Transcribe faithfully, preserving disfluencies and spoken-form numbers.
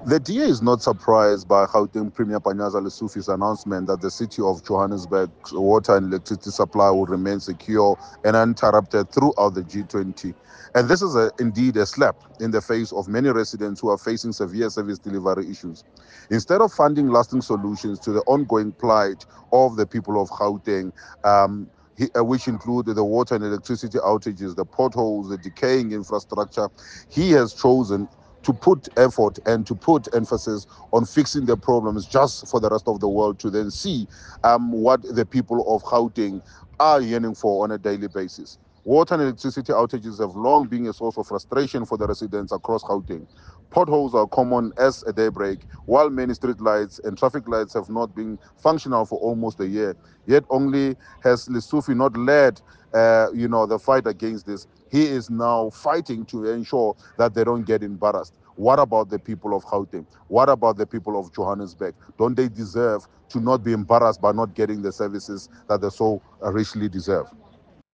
The D A is not surprised by Gauteng Premier Panyaza Lesufi's announcement that the city of Johannesburg's water and electricity supply will remain secure and uninterrupted throughout the G twenty. And this is a, indeed a slap in the face of many residents who are facing severe service delivery issues. Instead of finding lasting solutions to the ongoing plight of the people of Gauteng, um, he, uh, which include the water and electricity outages, the potholes, the decaying infrastructure, he has chosen to put effort and to put emphasis on fixing the problems just for the rest of the world to then see um, what the people of Gauteng are yearning for on a daily basis. Water and electricity outages have long been a source of frustration for the residents across Gauteng. Potholes are common as a daybreak, while many street lights and traffic lights have not been functional for almost a year. Yet only has Lessufi not led, uh, you know, the fight against this. He is now fighting to ensure that they don't get embarrassed. What about the people of Gauteng? What about the people of Johannesburg? Don't they deserve to not be embarrassed by not getting the services that they so richly deserve?